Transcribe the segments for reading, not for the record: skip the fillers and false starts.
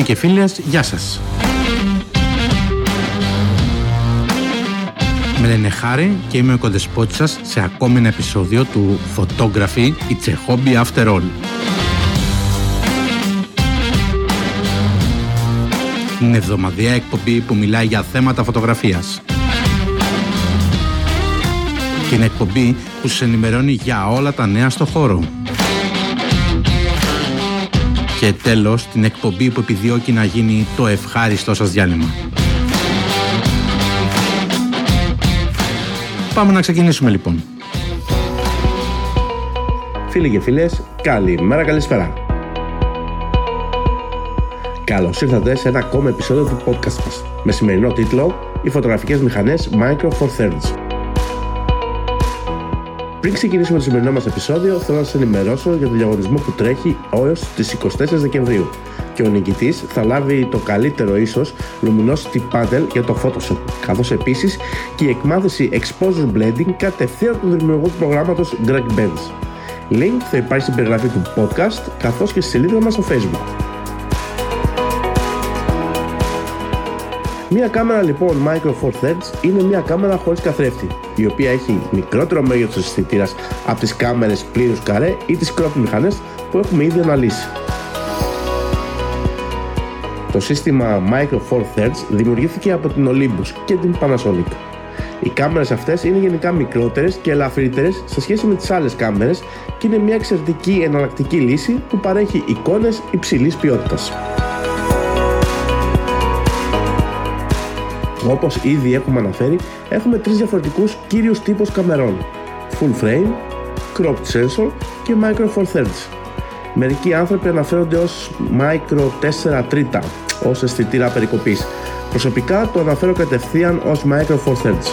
και φίλες, γεια σας. Με λένε Χάρη και είμαι ο κοντεσπότης σας σε ακόμη ένα επεισόδιο του Photography It's a Hobby After All. Είναι εβδομαδιαία εκπομπή που μιλάει για θέματα φωτογραφίας. Την εκπομπή που σας ενημερώνει για όλα τα νέα στο χώρο. Και τέλος, την εκπομπή που επιδιώκει να γίνει το ευχάριστό σας διάλειμμα. Πάμε να ξεκινήσουμε λοιπόν. Φίλοι και φίλες, καλημέρα, καλησπέρα. Καλώς ήρθατε σε ένα ακόμα επεισόδιο του podcast μας με σημερινό τίτλο «Οι φωτογραφικές μηχανές Micro Four Thirds». Πριν ξεκινήσουμε το σημερινό μας επεισόδιο, θέλω να σας ενημερώσω για το διαγωνισμό που τρέχει έως τις 24 Δεκεμβρίου και ο νικητής θα λάβει το καλύτερο ίσως Luminosity Panel για το Photoshop, καθώς επίσης και η εκμάθηση Exposure Blending κατευθείαν του δημιουργού του προγράμματος Greg Benz. Link θα υπάρχει στην περιγραφή του podcast καθώς και στη σελίδα μας στο Facebook. Μια κάμερα λοιπόν Micro Four Thirds είναι μια κάμερα χωρίς καθρέφτη, η οποία έχει μικρότερο μέγεθος της αισθητήρας από τις κάμερες πλήρους καρέ ή τις crop μηχανές που έχουμε ήδη αναλύσει. Το σύστημα Micro Four Thirds δημιουργήθηκε από την Olympus και την Panasonic. Οι κάμερες αυτές είναι γενικά μικρότερες και ελαφρύτερες σε σχέση με τις άλλες κάμερες και είναι μια εξαιρετική εναλλακτική λύση που παρέχει εικόνες υψηλής ποιότητας. Όπως ήδη έχουμε αναφέρει, έχουμε τρεις διαφορετικούς κύριους τύπους καμερών: Full Frame, Cropped Sensor και Micro Four Thirds. Μερικοί άνθρωποι αναφέρονται ως Micro 4 τρίτα, ως αισθητήρα περικοπής. Προσωπικά το αναφέρω κατευθείαν ως Micro Four Thirds.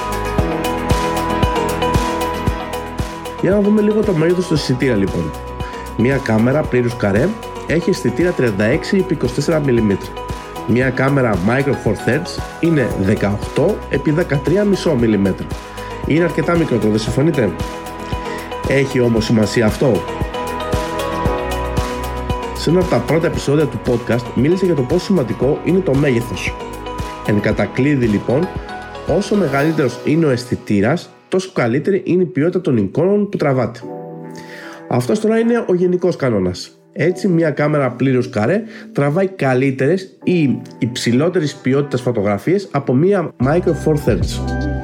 Για να δούμε λίγο το μέγεθος του αισθητήρα λοιπόν. Μια κάμερα πλήρους καρέ έχει αισθητήρα 36x24 mm. Μια κάμερα Micro Four Thirds είναι 18x13,5 mm. Είναι αρκετά μικρότερο, δεν συμφωνείτε? Έχει όμως σημασία αυτό? Σε ένα από τα πρώτα επεισόδια του podcast μίλησε για το πόσο σημαντικό είναι το μέγεθος. Εν κατακλείδη λοιπόν, όσο μεγαλύτερος είναι ο αισθητήρας, τόσο καλύτερη είναι η ποιότητα των εικόνων που τραβάτε. Αυτός τώρα είναι ο γενικός κανόνας. Έτσι, μια κάμερα πλήρους καρέ τραβάει καλύτερες ή υψηλότερης ποιότητας φωτογραφίες από μια Micro Four Thirds.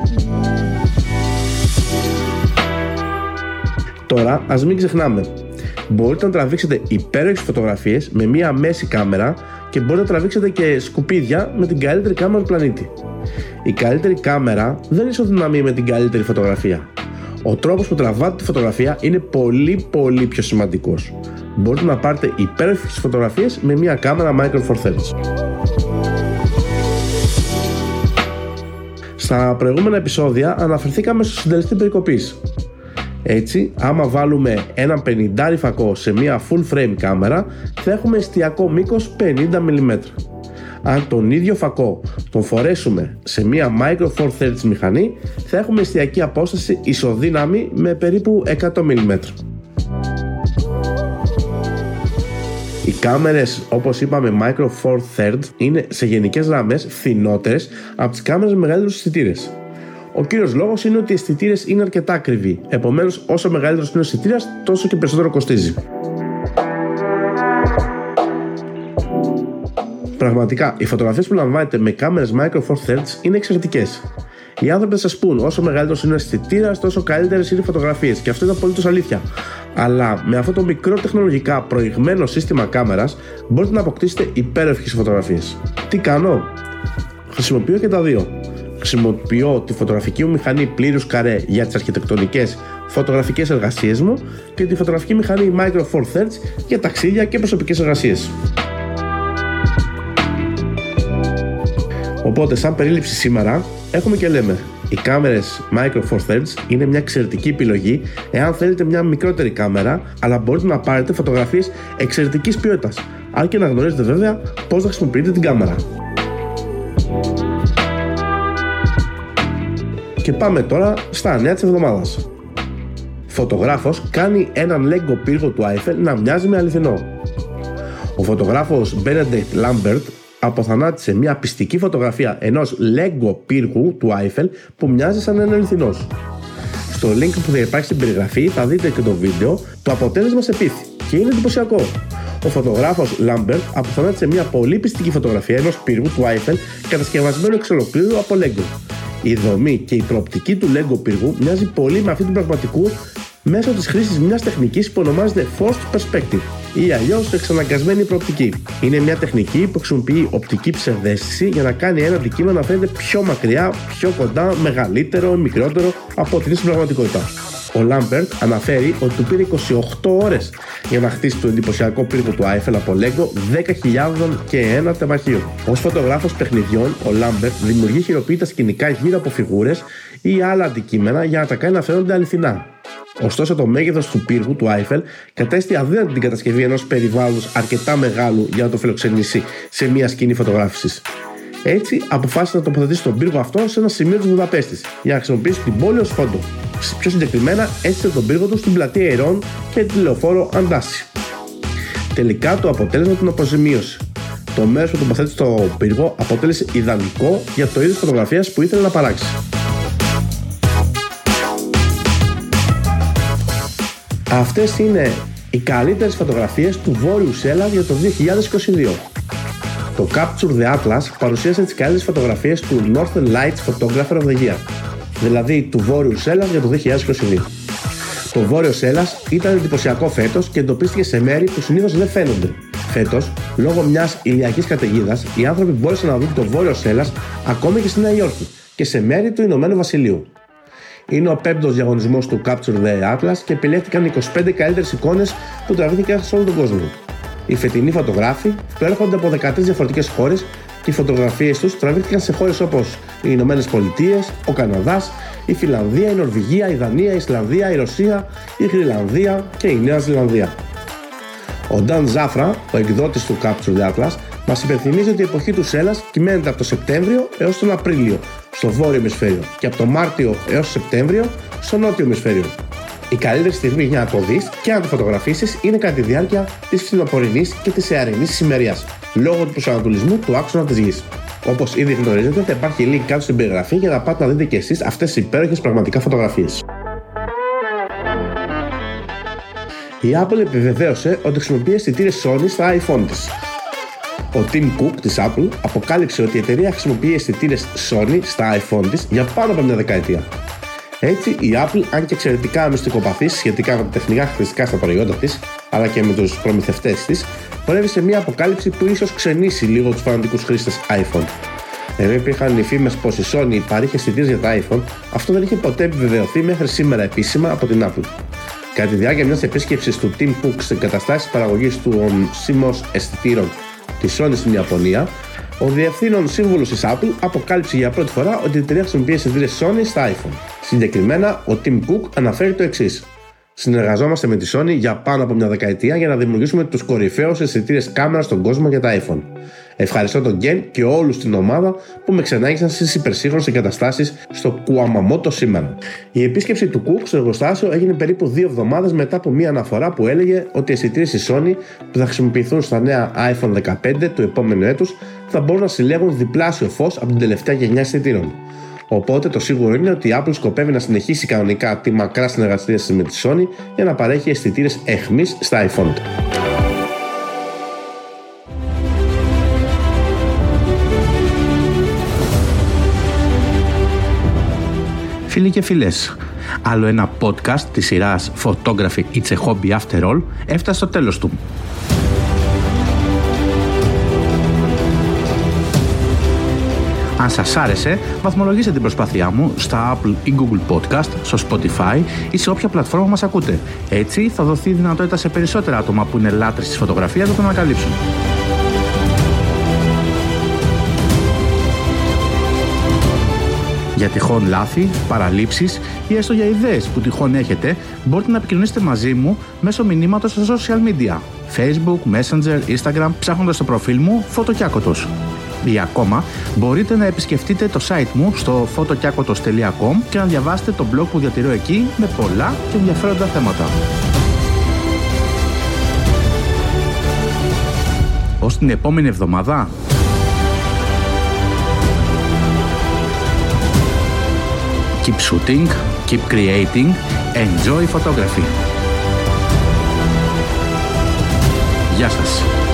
Τώρα, ας μην ξεχνάμε, μπορείτε να τραβήξετε υπέροχες φωτογραφίες με μια μέση κάμερα και μπορείτε να τραβήξετε και σκουπίδια με την καλύτερη κάμερα του πλανήτη. Η καλύτερη κάμερα δεν ισοδυναμεί με την καλύτερη φωτογραφία. Ο τρόπος που τραβάτε τη φωτογραφία είναι πολύ πιο σημαντικός. Μπορείτε να πάρετε υπέροχες φωτογραφίες με μια κάμερα Micro Four Thirds. Στα προηγούμενα επεισόδια αναφερθήκαμε στο συντελεστή περικοπής. Έτσι, άμα βάλουμε έναν 50 φακό σε μια full frame κάμερα, θα έχουμε εστιακό μήκος 50 mm. Αν τον ίδιο φακό τον φορέσουμε σε μια Micro Four Thirds μηχανή, θα έχουμε εστιακή απόσταση ισοδύναμη με περίπου 100 mm. Οι κάμερες, όπως είπαμε, Micro Four Thirds είναι σε γενικές γραμμές φθηνότερες από τις κάμερες με μεγαλύτερους αισθητήρες. Ο κύριος λόγος είναι ότι οι αισθητήρες είναι αρκετά ακριβοί, επομένως όσο μεγαλύτερος είναι ο αισθητήρας, τόσο και περισσότερο κοστίζει. Πραγματικά, οι φωτογραφίες που λαμβάνετε με κάμερες Micro Four Thirds είναι εξαιρετικές. Οι άνθρωποι θα σας πούν όσο μεγαλύτερος είναι ο αισθητήρας, τόσο καλύτερες είναι οι φωτογραφίες, και αυτό είναι απολύτως αλήθεια. Αλλά με αυτό το μικρό τεχνολογικά προηγμένο σύστημα κάμερας μπορείτε να αποκτήσετε υπέροχες φωτογραφίες. Τι κάνω? Χρησιμοποιώ και τα δύο. Χρησιμοποιώ τη φωτογραφική μου μηχανή πλήρους καρέ για τις αρχιτεκτονικές φωτογραφικές εργασίες μου και τη φωτογραφική μηχανή Micro Four Thirds για ταξίδια και προσωπικές εργασίες. Οπότε, σαν περίληψη σήμερα, έχουμε και λέμε: οι κάμερες Micro Four Thirds είναι μια εξαιρετική επιλογή εάν θέλετε μια μικρότερη κάμερα, αλλά μπορείτε να πάρετε φωτογραφίες εξαιρετικής ποιότητας, αρκεί να γνωρίζετε βέβαια πώς να χρησιμοποιείτε την κάμερα. Και πάμε τώρα στα νέα της εβδομάδας. Φωτογράφος κάνει έναν λέγκο πύργο του Άιφελ να μοιάζει με αληθινό. Ο φωτογράφος Benedict Lambert αποθανάτησε μια πιστική φωτογραφία ενός Lego πύργου του Άιφελ που μοιάζει σαν ένα αληθινός. Στο link που θα υπάρχει στην περιγραφή θα δείτε και το βίντεο. Το αποτέλεσμα σε πείθει και είναι εντυπωσιακό. Ο φωτογράφος Lambert αποθανάτησε μια πολύ πιστική φωτογραφία ενός πύργου του Άιφελ κατασκευασμένο εξ ολοκλήρου από Lego. Η δομή και η προοπτική του Lego πύργου μοιάζει πολύ με αυτή του πραγματικού μέσω της χρήσης μιας τεχνικής που ονομάζεται Forced Perspective ή αλλιώς εξαναγκασμένη προοπτική. Είναι μια τεχνική που χρησιμοποιεί οπτική ψευδαίσθηση για να κάνει ένα αντικείμενο να φαίνεται πιο μακριά, πιο κοντά, μεγαλύτερο ή μικρότερο από ό,τι είναι στην πραγματικότητα. Ο Λάμπερτ αναφέρει ότι του πήρε 28 ώρες για να χτίσει το εντυπωσιακό πύργο του Άιφελ από Lego 10.001 τεμαχίων. Ως φωτογράφος παιχνιδιών, ο Λάμπερτ δημιουργεί χειροποίητα σκηνικά γύρω από φιγούρες ή άλλα αντικείμενα για να τα κάνει να φαίνονται αληθινά. Ωστόσο, το μέγεθος του πύργου του Άιφελ κατέστη αδύνατη την κατασκευή ενός περιβάλλοντος αρκετά μεγάλου για να το φιλοξενήσει σε μια σκηνή φωτογράφησης. Έτσι, αποφάσισε να τοποθετήσει τον πύργο αυτό σε ένα σημείο της Βουδαπέστης για να χρησιμοποιήσει την πόλη ως φόντο. Πιο συγκεκριμένα, έστειλε τον πύργο του στην πλατεία Ηρών και τη λεωφόρο Αντάση. Τελικά, το αποτέλεσμα την αποζημίωσε. Το μέρος που τοποθέτησε στο πύργο αποτέλεσε ιδανικό για το είδος φωτογραφίας που ήθελε να παράξει. Αυτές είναι οι καλύτερες φωτογραφίες του Βόρειου Σέλλας για το 2022. Το Capture the Atlas παρουσίασε τις καλύτερες φωτογραφίες του Northern Lights Photographer of the Year, δηλαδή του Βόρειου Σέλλας για το 2022. Το Βόρειο Σέλλας ήταν εντυπωσιακό φέτος και εντοπίστηκε σε μέρη που συνήθως δεν φαίνονται. Φέτος, λόγω μιας ηλιακής καταιγίδας, οι άνθρωποι μπόρεσαν να δουν το Βόρειο Σέλλας ακόμη και στη Νέα Υόρκη και σε μέρη του Ηνωμένου Βασιλείου. Είναι ο 5ος διαγωνισμός του Capture the Atlas και επιλέχθηκαν 25 καλύτερες εικόνες που τραβήθηκαν σε όλο τον κόσμο. Οι φετινοί φωτογράφοι προέρχονται από 13 διαφορετικές χώρες και οι φωτογραφίες τους τραβήθηκαν σε χώρες όπως οι Ηνωμένες Πολιτείες, ο Καναδάς, η Φιλανδία, η Νορβηγία, η Δανία, η Ισλανδία, η Ρωσία, η Γροιλανδία και η Νέα Ζηλανδία. Ο Νταν Ζάφρα, ο εκδότης του Capture the Atlas, μας υπενθυμίζει ότι η εποχή του Σέλλας κυμαίνεται από το Σεπτέμβριο έως τον Απρίλιο στο βόρειο ημισφαίριο και από το Μάρτιο έως Σεπτέμβριο στο νότιο ημισφαίριο. Η καλύτερη στιγμή για να το δεις και να το φωτογραφίσεις είναι κατά τη διάρκεια της φθινοπορεινής και της αιαρινής ησημερίας, λόγω του προσανατολισμού του άξονα της γης. Όπως ήδη γνωρίζετε, θα υπάρχει link κάτω στην περιγραφή για να πάτε να δείτε και εσείς αυτές τις υπέροχες πραγματικά φωτογραφίες. Η Apple επιβεβαίωσε ότι χρησιμοποιεί αισθητήρες Sony στα iPhone της. Ο Tim Cook της Apple αποκάλυψε ότι η εταιρεία χρησιμοποιεί αισθητήρες Sony στα iPhone της για πάνω από μια δεκαετία. Έτσι, η Apple, αν και εξαιρετικά μυστικοπαθής σχετικά με τα τεχνικά χαρακτηριστικά στα προϊόντα της, αλλά και με τους προμηθευτές της, χορεύει σε μια αποκάλυψη που ίσως ξενήσει λίγο τους φανατικούς χρήστες iPhone. Ενώ υπήρχαν οι φήμες πως η Sony παρήχε αισθητήρες για τα iPhone, αυτό δεν είχε ποτέ επιβεβαιωθεί μέχρι σήμερα επίσημα από την Apple. Κατά τη διάρκεια μιας επίσκεψης του Tim Cook στην εγκαταστάσεις παραγωγής των CMOS αισθητήρων της Sony στην Ιαπωνία, ο διευθύνων σύμβουλος της Apple αποκάλυψε για πρώτη φορά ότι η εταιρεία χρησιμοποιεί αισθητήρες Sony στα iPhone. Συγκεκριμένα, ο Tim Cook αναφέρει το εξής: συνεργαζόμαστε με τη Sony για πάνω από μια δεκαετία για να δημιουργήσουμε τους κορυφαίους αισθητήρες κάμερα στον κόσμο για τα iPhone. Ευχαριστώ τον Gen και όλους στην ομάδα που με ξενάγησαν στις υπερσύγχρονες εγκαταστάσεις στο Κουαμαμότο σήμερα. Η επίσκεψη του Cook στο εργοστάσιο έγινε περίπου 2 εβδομάδες μετά από μια αναφορά που έλεγε ότι οι αισθητήρες της Sony που θα χρησιμοποιηθούν στα νέα iPhone 15 του επόμενου έτους θα μπορούν να συλλέγουν διπλάσιο φως από την τελευταία γενιά αισθητήρων. Οπότε το σίγουρο είναι ότι η Apple σκοπεύει να συνεχίσει κανονικά τη μακρά συνεργασία της με τη Sony για να παρέχει αισθητήρες αιχμής στα iPhone. Φίλοι και φίλες, άλλο ένα podcast της σειράς Photography It's a Hobby After All έφτασε στο τέλος του. Αν σας άρεσε, βαθμολογήστε την προσπάθειά μου στα Apple ή Google Podcast, στο Spotify ή σε όποια πλατφόρμα μας ακούτε. Έτσι θα δοθεί δυνατότητα σε περισσότερα άτομα που είναι λάτρεις της φωτογραφίας να το ανακαλύψουν. Για τυχόν λάθη, παραλήψεις ή έστω για ιδέες που τυχόν έχετε, μπορείτε να επικοινωνήσετε μαζί μου μέσω μηνύματος στα social media, Facebook, Messenger, Instagram, ψάχνοντας το προφίλ μου Φωτοκιάκοτος. Ή ακόμα, μπορείτε να επισκεφτείτε το site μου στο fotokiakotos.com και να διαβάσετε το blog που διατηρώ εκεί με πολλά και ενδιαφέροντα θέματα. Ως την επόμενη εβδομάδα. Keep shooting, keep creating, enjoy photography. Γεια σας.